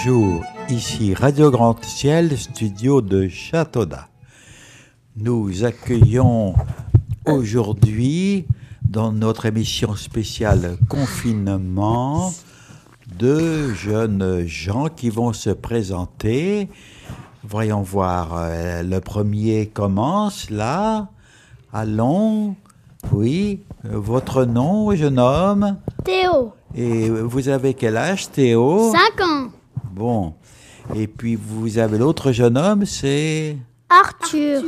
Bonjour, ici Radio Grand Ciel, studio de Châteaudun. Nous accueillons aujourd'hui, dans notre émission spéciale confinement, deux jeunes gens qui vont se présenter. Voyons voir, le premier commence là. Allons, oui, votre nom, jeune homme? Théo. Et vous avez quel âge, Théo? 5 ans. Bon. Et puis vous avez l'autre jeune homme, c'est... Arthur.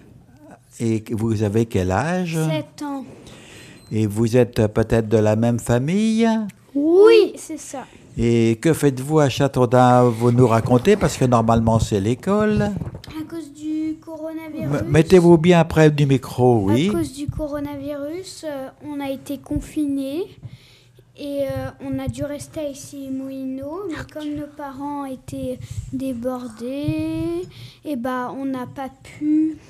Et vous avez quel âge? 7 ans. Et vous êtes peut-être de la même famille? Oui, c'est ça. Et que faites-vous à Châteaudun? Vous nous racontez, parce que normalement c'est l'école. À cause du coronavirus. Mettez-vous bien près du micro, oui. À cause du coronavirus, on a été confinés et on a dû rester à Issy-les-Moulineaux. Mais comme nos parents étaient débordés, et on n'a pas pu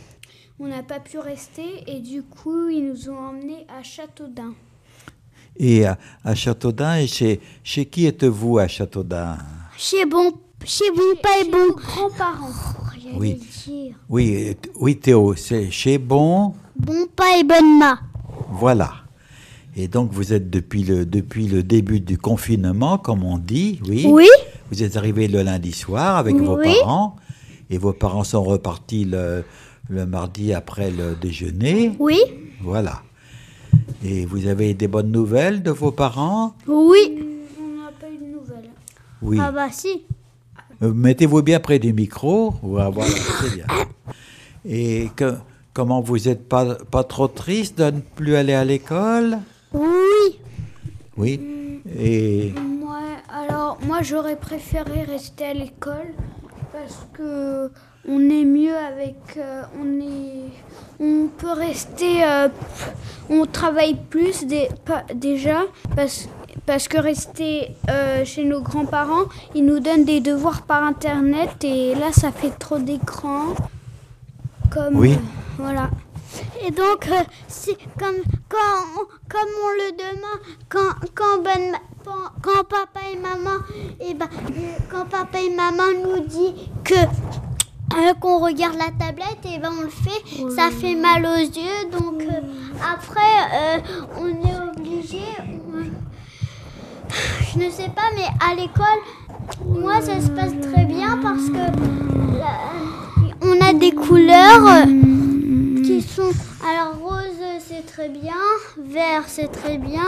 rester et du coup ils nous ont emmenés à Châteaudun. Et à Châteaudun, et chez qui êtes-vous à Châteaudun? Chez mon père et mon grands-parents. Oui. Oui, Théo, c'est chez Bon Pa et bonne Ma. Voilà. Et donc vous êtes depuis le début du confinement, comme on dit, oui. Oui. Vous êtes arrivé le lundi soir avec vos parents, et vos parents sont repartis le mardi après le déjeuner. Oui. Voilà. Et vous avez des bonnes nouvelles de vos parents? Oui. On n'a pas eu de nouvelles. Oui. Ah bah si. Mettez-vous bien près du micro. Voilà, c'est bien. Et comment vous n'êtes pas trop triste de ne plus aller à l'école? Oui. Oui. Et Moi j'aurais préféré rester à l'école parce que on est mieux avec on peut rester on travaille plus déjà parce que rester chez nos grands-parents, ils nous donnent des devoirs par internet et là ça fait trop d'écran voilà. Et donc, c'est comme on le demande, quand papa et maman, quand papa et maman nous dit qu'on regarde la tablette, on le fait, ça fait mal aux yeux, donc après on est obligé. Je ne sais pas, mais à l'école, moi ça se passe très bien parce que on a des couleurs. Qui sont alors rose c'est très bien, vert c'est très bien,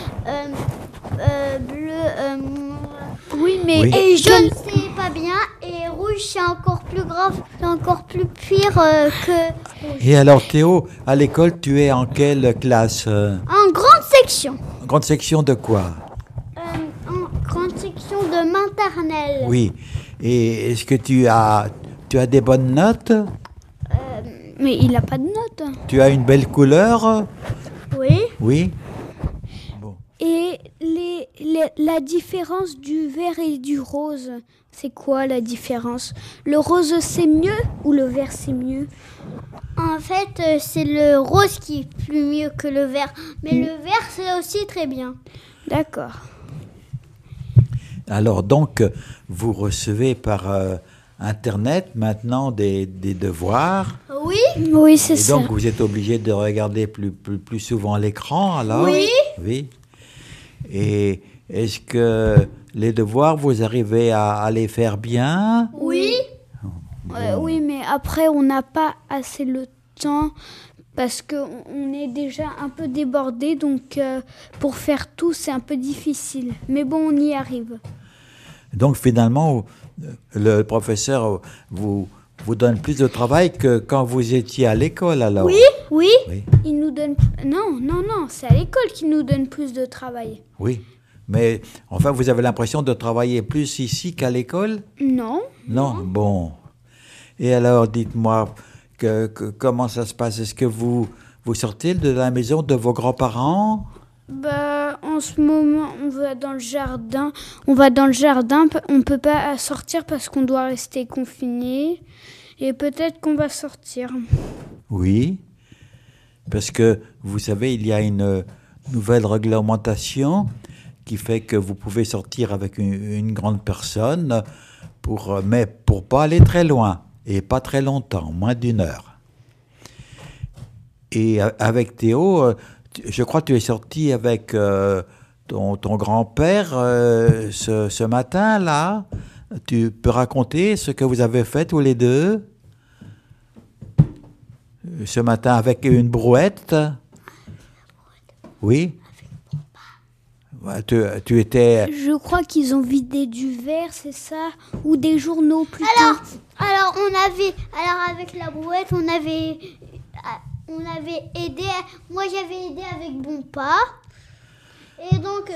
bleu oui mais et jaune c'est pas bien et rouge c'est encore plus grave, c'est encore plus pire que. Et alors Théo, à l'école tu es en quelle classe? En grande section. Grande section de quoi? En grande section de maternelle. Oui. Et est-ce que tu as des bonnes notes? Mais il n'a pas de notes. Tu as une belle couleur? Oui. Oui. Bon. Et la différence du vert et du rose, c'est quoi la différence? Le rose c'est mieux ou le vert c'est mieux? En fait, c'est le rose qui est plus mieux que le vert. Mais le vert c'est aussi très bien. D'accord. Alors donc, vous recevez par Internet maintenant des devoirs? Oui, c'est ça. Et donc vous êtes obligé de regarder plus souvent l'écran alors? Oui. Et est-ce que les devoirs, vous arrivez à les faire bien? Oui. Oui, mais après on n'a pas assez le temps parce qu'on est déjà un peu débordé, donc pour faire tout c'est un peu difficile. Mais bon, on y arrive. Donc finalement, le professeur vous donne plus de travail que quand vous étiez à l'école alors? Oui. Il nous donne... Non, c'est à l'école qu'il nous donne plus de travail. Oui, mais enfin vous avez l'impression de travailler plus ici qu'à l'école? Non. Bon. Et alors dites-moi, comment ça se passe? Est-ce que vous sortez de la maison de vos grands-parents? En ce moment, on va dans le jardin. On ne peut pas sortir parce qu'on doit rester confiné. Et peut-être qu'on va sortir. Oui, parce que, vous savez, il y a une nouvelle réglementation qui fait que vous pouvez sortir avec une grande personne, mais pour pas aller très loin et pas très longtemps, moins d'1 heure. Et avec Théo, je crois que tu es sorti avec ton grand-père ce matin-là. Tu peux raconter ce que vous avez fait tous les deux ce matin avec une brouette? Oui. Ouais, tu étais... Je crois qu'ils ont vidé du verre, c'est ça? Ou des journaux plutôt. Alors avec la brouette, on avait aidé. Moi, j'avais aidé avec Bonpa. Et donc,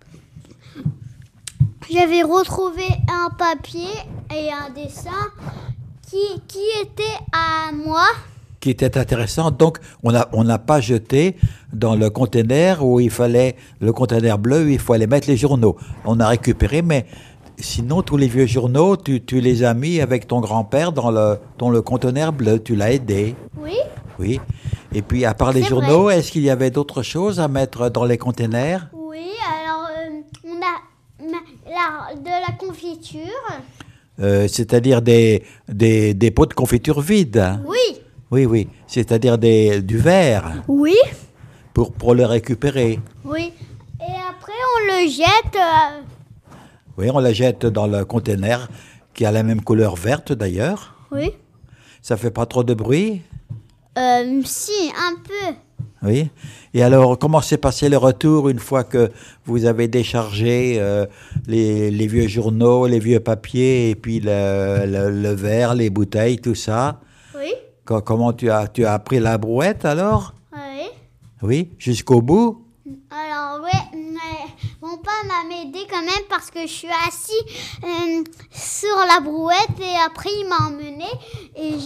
j'avais retrouvé un papier et un dessin qui était à moi. Qui était intéressant. Donc, on n'a pas jeté dans le conteneur le conteneur bleu où il fallait mettre les journaux. On a récupéré, mais sinon, tous les vieux journaux, tu les as mis avec ton grand-père dans le conteneur bleu. Tu l'as aidé. Oui. Oui. Et puis, à part les journaux, est-ce qu'il y avait d'autres choses à mettre dans les conteneurs? Oui, alors, on a de la confiture. C'est-à-dire des pots de confiture vides. Oui. Oui. C'est-à-dire du verre. Oui. Pour le récupérer. Oui. Et après, on le jette. Oui, on la jette dans le conteneur qui a la même couleur verte d'ailleurs. Oui. Ça fait pas trop de bruit? Si, un peu. Oui. Et alors, comment s'est passé le retour une fois que vous avez déchargé les vieux journaux, les vieux papiers et puis le verre, les bouteilles, tout ça? Oui. Comment tu as pris la brouette alors? Oui. Oui, jusqu'au bout? Alors, oui, mon père m'a aidé quand même parce que je suis assis sur la brouette et après il m'a emmené et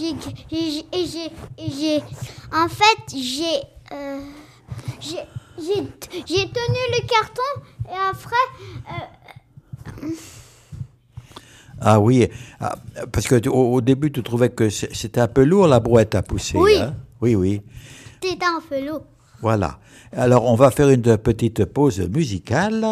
j'ai tenu le carton et après... Ah oui, parce que au début tu trouvais que c'était un peu lourd la brouette à pousser. Oui. Hein? Oui. C'était un peu lourd. Voilà. Alors on va faire une petite pause musicale.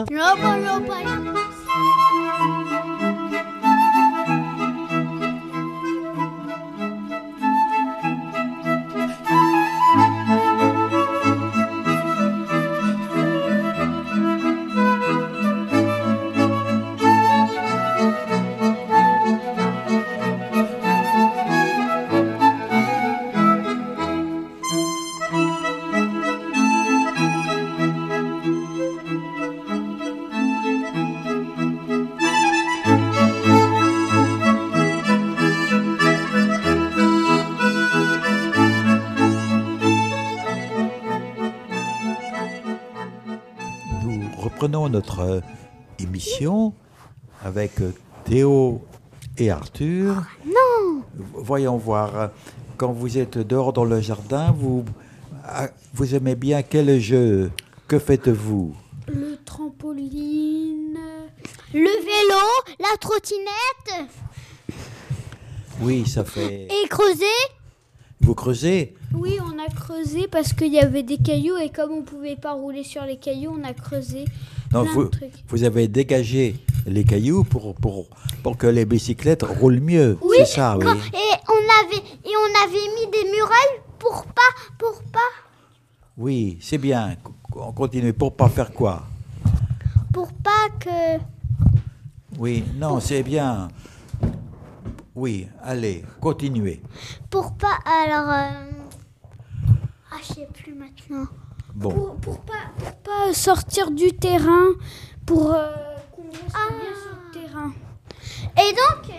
Reprenons notre émission avec Théo et Arthur. Non. Voyons voir, quand vous êtes dehors dans le jardin, vous aimez bien quel jeu? Que faites-vous? Le trampoline. Le vélo, la trottinette. Oui, ça fait... Et creuser. Vous creusez? Oui, on a creusé parce qu'il y avait des cailloux et comme on ne pouvait pas rouler sur les cailloux, on a creusé Non, plein de trucs. vous avez dégagé les cailloux pour que les bicyclettes roulent mieux. Oui, c'est ça, oui. Et on avait mis des murales pour pas. Oui, c'est bien. On continue. Pour pas faire quoi? Pour pas que... Oui, non, c'est bien. Oui, allez, continuez. Pour pas... Alors... je sais plus maintenant. Bon. Pour pas sortir du terrain, pour qu'on reste bien sur le terrain. Et donc,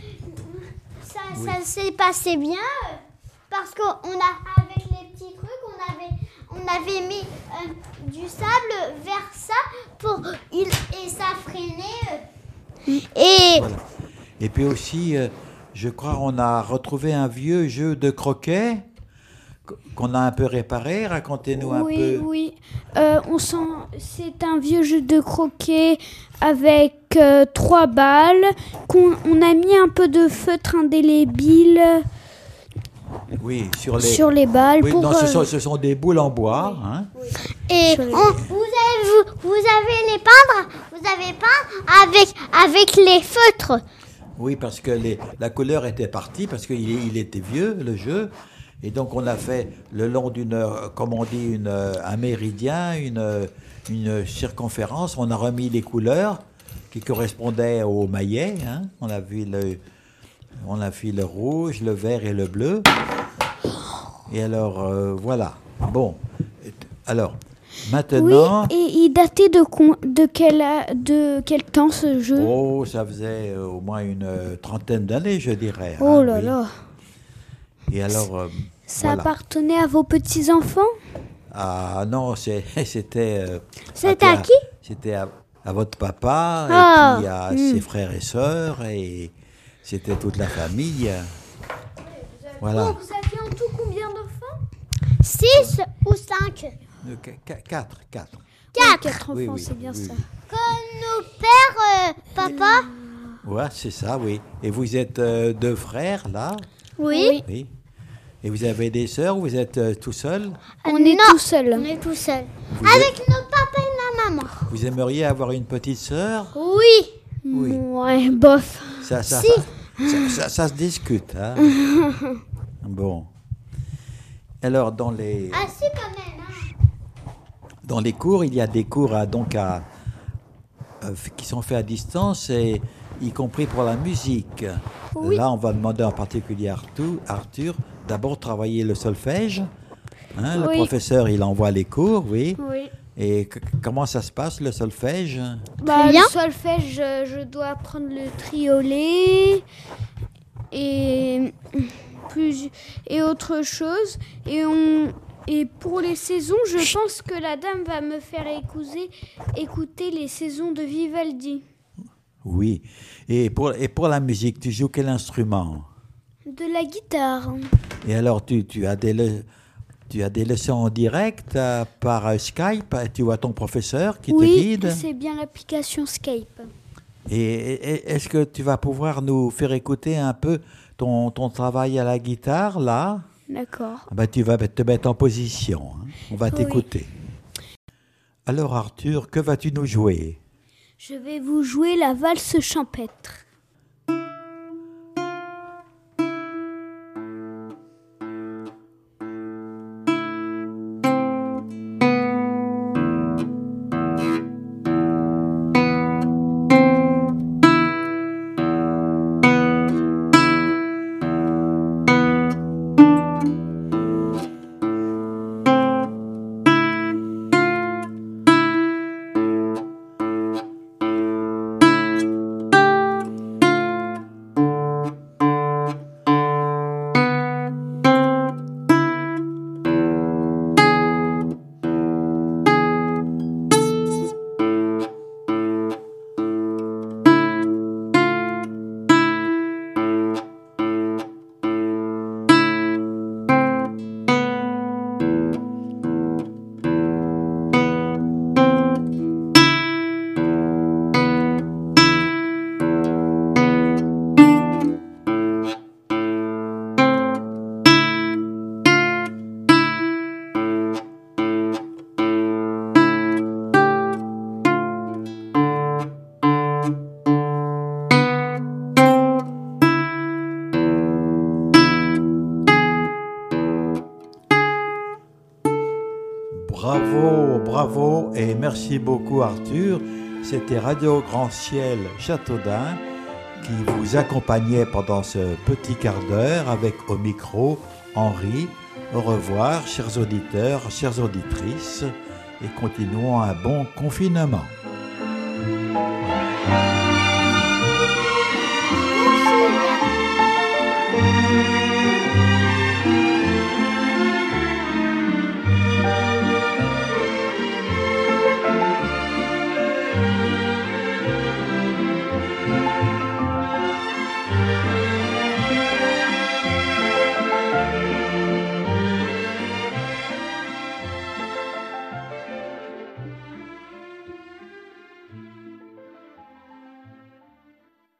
ça s'est passé bien parce avec les petits trucs, on avait mis du sable vers ça et ça freinait. Et Voilà. Et puis aussi, je crois on a retrouvé un vieux jeu de croquet qu'on a un peu réparé. Racontez-nous un peu. Oui. C'est un vieux jeu de croquet avec 3 balles qu'on a mis un peu de feutre indélébile Oui, sur les balles. Oui, pour, non, ce sont des boules en bois. Hein. Et vous avez les peindre, vous avez peint avec les feutres. Oui, parce que la couleur était partie, parce qu'il était vieux, le jeu. Et donc, on a fait le long comme on dit, un méridien, une circonférence. On a remis les couleurs qui correspondaient au maillet. Hein. On a vu le rouge, le vert et le bleu. Et alors, voilà. Bon. Alors, maintenant... Oui, et il datait de quel temps ce jeu? Oh, ça faisait au moins une trentaine d'années, je dirais. Oh hein, là oui. là. Et alors, Ça voilà. appartenait à vos petits-enfants? Ah non, c'était... C'était à qui? C'était à votre papa, Ah. et puis à ses frères et sœurs, et c'était toute la famille. Voilà. Vous aviez en tout combien d'enfants? 6 ou 5? 4. 4 Oui, enfants, oui, c'est bien oui, ça. oui. Comme nos pères, papa? Ouais, c'est ça, oui. Et vous êtes 2 frères, là? Oui. Oui. Et vous avez des sœurs ou vous êtes tout seul? On est Non, tout seul. On est tout seul. Vous Avec nos papa et ma maman. Vous aimeriez avoir une petite sœur? Oui. Oui. Ouais, bof. Ça se discute, hein? Bon. Alors, dans les Si, quand même. Hein. Dans les cours, il y a des cours qui sont faits à distance, et y compris pour la musique. Oui. Là, on va demander en particulier à Arthur d'abord travailler le solfège. Hein, Oui. Le professeur, il envoie les cours, oui. Oui. Et comment ça se passe, le solfège? Bah, bien. le solfège, je dois apprendre le triolet et autre chose. Et pour les saisons, je pense que la dame va me faire écouter les saisons de Vivaldi. Oui. Et pour la musique, tu joues quel instrument? De la guitare. Et alors, tu as des leçons en direct par Skype? Tu vois ton professeur qui te Oui, guide? c'est bien l'application Skype. Et est-ce que tu vas pouvoir nous faire écouter un peu ton travail à la guitare, là? D'accord. Ah ben, tu vas te mettre en position. Hein. On va t'écouter. Alors, Arthur, que vas-tu nous jouer? Je vais vous jouer la valse champêtre. Bravo et merci beaucoup, Arthur. C'était Radio Grand Ciel Châteaudun qui vous accompagnait pendant ce petit quart d'heure avec au micro Henri. Au revoir, chers auditeurs, chères auditrices, et continuons un bon confinement.